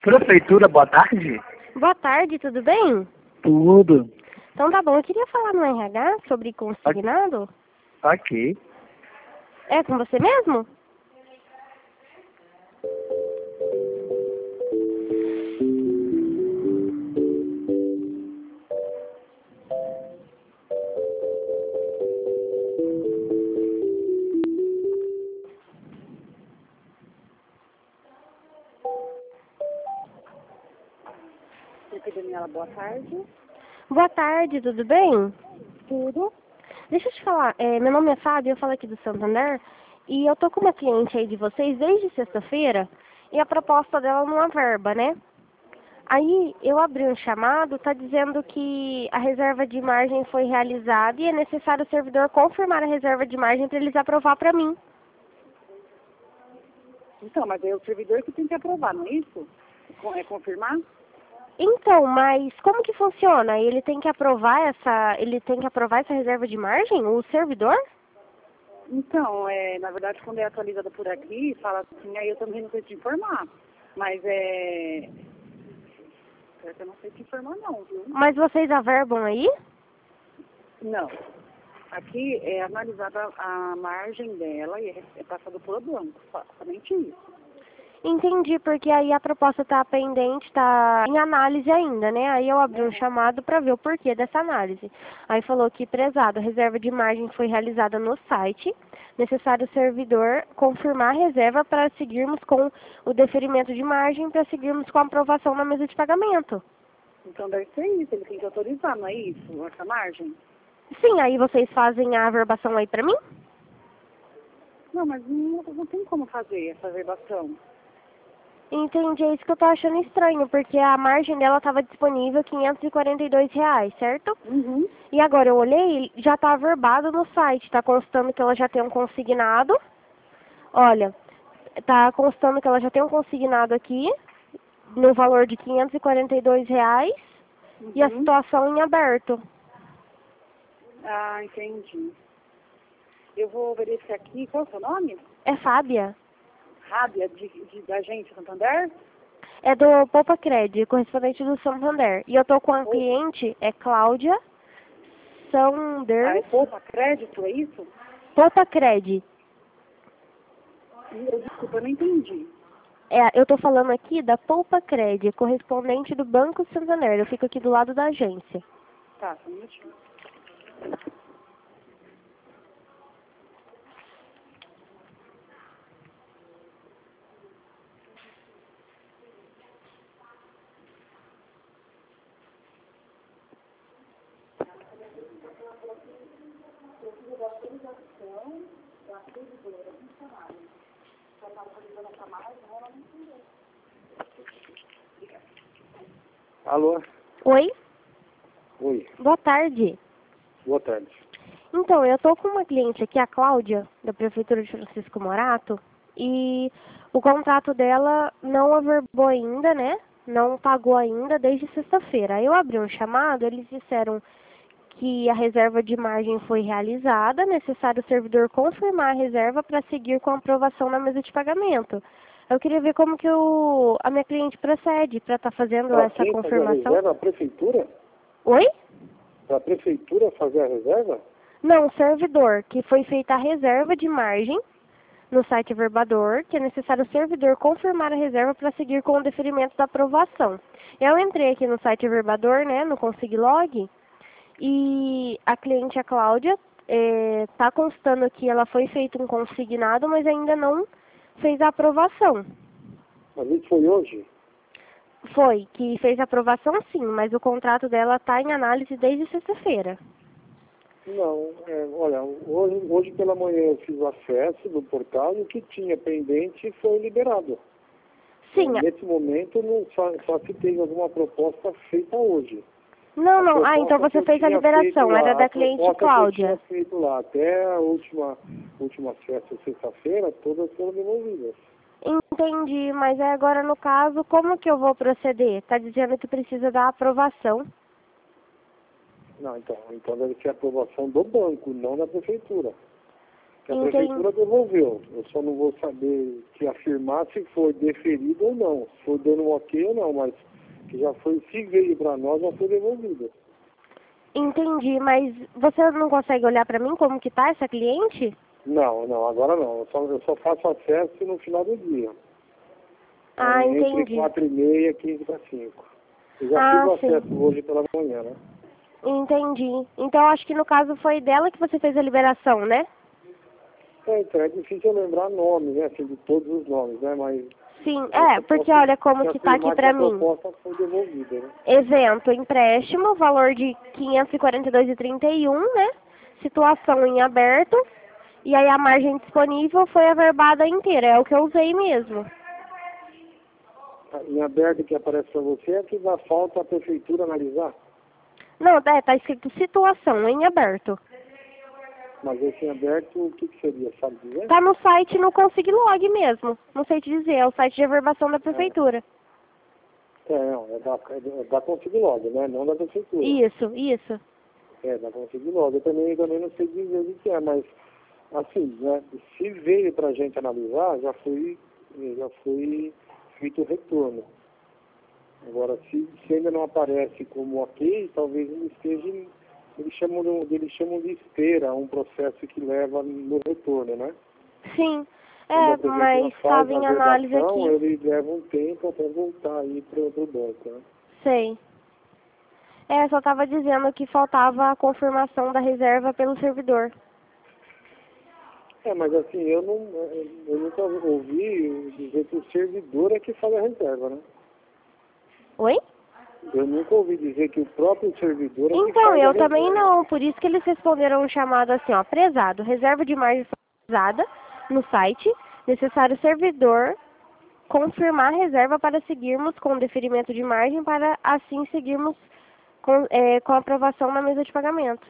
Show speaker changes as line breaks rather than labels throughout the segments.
Prefeitura, boa tarde.
Boa tarde, tudo bem?
Tudo.
Então tá bom, eu queria falar no RH sobre consignado.
Ok.
É com você mesmo?
Daniela, boa tarde.
Boa tarde, tudo bem?
Tudo?
Deixa eu te falar, meu nome é Fábio, eu falo aqui do Santander, e eu tô com uma cliente aí de vocês desde sexta-feira, e a proposta dela não é verba, né? Aí eu abri um chamado, tá dizendo que a reserva de margem foi realizada e é necessário o servidor confirmar a reserva de margem para eles aprovar para mim.
Então, mas é o servidor que tem que aprovar, não é isso? É confirmar?
Então, mas como que funciona? Ele tem que aprovar essa reserva de margem, o servidor?
Então, na verdade, quando é atualizada por aqui, fala assim, aí eu também não sei te informar. Mas eu não sei te informar não, viu?
Mas vocês averbam aí?
Não. Aqui é analisada a margem dela e é passado por banco, somente isso.
Entendi, porque aí a proposta está pendente, está em análise ainda, né? Aí eu abri um chamado para ver o porquê dessa análise. Aí falou que, prezado, a reserva de margem foi realizada no site, necessário o servidor confirmar a reserva para seguirmos com o deferimento de margem, para seguirmos com a aprovação na mesa de pagamento.
Então deve ser isso, ele tem que autorizar, não é isso? Essa margem?
Sim, aí vocês fazem a averbação aí para mim?
Não, mas não tem como fazer essa verbação.
Entendi, é isso que eu tô achando estranho, porque a margem dela estava disponível R$ 542, certo?
Uhum.
E agora eu olhei, já está averbado no site, está constando que ela já tem um consignado. Olha, está constando que ela já tem um consignado aqui, no valor de R$ 542, e a situação em aberto.
Ah, entendi. Eu vou verificar aqui, qual é o seu nome?
É Fábia.
Rábia, da agência Santander?
É do Poupa Cred, correspondente do Santander. E eu tô com a cliente, é Cláudia
Ah, é
Saunders.
Poupa Crédito, é isso?
Poupa Cred.
Desculpa, eu não entendi.
Eu tô falando aqui da Poupa Cred, correspondente do Banco Santander. Eu fico aqui do lado da agência.
Tá, só um minutinho.
Alô?
Oi?
Oi.
Boa tarde.
Boa tarde.
Então, eu tô com uma cliente aqui, a Cláudia, da Prefeitura de Francisco Morato, e o contrato dela não averbou ainda, né? Não pagou ainda desde sexta-feira. Aí eu abri um chamado, eles disseram que a reserva de margem foi realizada, necessário o servidor confirmar a reserva para seguir com a aprovação na mesa de pagamento. Eu queria ver como que a minha cliente procede para estar fazendo
Para
essa
quem fazer a
confirmação.
reserva? A prefeitura?
Oi?
Para a prefeitura fazer a reserva?
Não, servidor, que foi feita a reserva de margem no site Verbador, que é necessário o servidor confirmar a reserva para seguir com o deferimento da aprovação. Eu entrei aqui no site Verbador, né, no Consiglog, e a cliente, a Cláudia, está constando que ela foi feito um consignado, mas ainda não fez a aprovação.
Mas isso foi hoje?
Foi, que fez a aprovação sim, mas o contrato dela está em análise desde sexta-feira.
Não, olha, hoje pela manhã eu fiz o acesso do portal e o que tinha pendente foi liberado.
Sim.
Nesse momento, só se tem alguma proposta feita hoje.
Não. Ah, então você fez a liberação. Era da cliente Cláudia.
Eu tinha feito lá até a última festa, sexta-feira, todas foram devolvidas.
Entendi, mas agora no caso, como que eu vou proceder? Está dizendo que precisa da aprovação.
Não, então deve ser a aprovação do banco, não da prefeitura. Que a prefeitura devolveu. Eu só não vou saber te afirmar se foi deferido ou não, se foi dando um ok ou não, mas que já foi, se veio para nós, já foi devolvida.
Entendi, mas você não consegue olhar para mim como que tá essa cliente?
Não, agora não. Eu só faço acesso no final do dia.
Ah, entendi.
Entre 4h30 e 15 para 5. Eu já fiz o acesso hoje pela manhã, né?
Entendi. Então acho que no caso foi dela que você fez a liberação, né?
Então é difícil eu lembrar nomes, né? Assim, de todos os nomes, né? Mas
sim, porque olha como que tá aqui pra mim.
A proposta foi devolvida, né?
Evento, empréstimo, valor de 542,31, né? Situação em aberto. E aí a margem disponível foi averbada inteira, é o que eu usei mesmo.
Em aberto que aparece para você é que dá falta a prefeitura analisar?
Não, tá escrito situação em aberto.
Mas esse em aberto, o que seria, sabe dizer?
Tá no site, no Consiglog mesmo. Não sei te dizer, é o site de averbação da prefeitura.
Não, é da Consiglog, né? Não da prefeitura.
Isso.
É, da Consiglog. Eu também não sei dizer o que é, mas, assim, né? Se veio pra gente analisar, já foi feito o retorno. Agora, se ainda não aparece como ok, talvez ele esteja, eles chamam de esteira, um processo que leva no retorno, né?
Sim, mas estava em análise aqui.
Ele leva um tempo até voltar aí pro banco, né?
Sei. Só estava dizendo que faltava a confirmação da reserva pelo servidor.
Mas assim, eu nunca ouvi dizer que o servidor é que faz a reserva, né?
Oi?
Eu nunca ouvi dizer que o próprio servidor é que faz a reserva.
Então, eu também não. Por isso que eles responderam um chamado assim, ó. Prezado, reserva de margem usada no site. Necessário servidor confirmar a reserva para seguirmos com o deferimento de margem, para assim seguirmos com a aprovação na mesa de pagamento.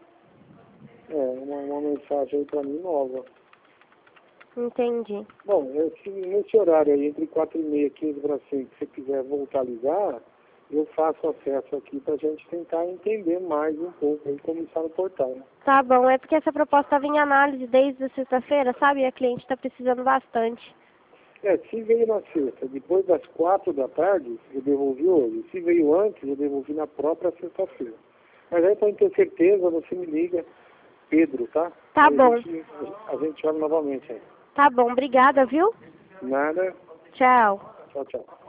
Uma mensagem aí para mim nova.
Entendi.
Bom, se nesse horário aí, entre 4h30 e 15 para 5, se você quiser voltar a ligar, eu faço acesso aqui para a gente tentar entender mais um pouco aí como está no portal. Né?
Tá bom, é porque essa proposta estava em análise desde a sexta-feira, sabe? E a cliente está precisando bastante.
Se veio na sexta, depois das 4 da tarde, eu devolvi hoje. Se veio antes, eu devolvi na própria sexta-feira. Mas aí, para ter certeza, você me liga, Pedro, tá?
Tá
aí
bom.
A gente olha novamente aí.
Tá bom, obrigada, viu?
Nada.
Tchau.
Tchau.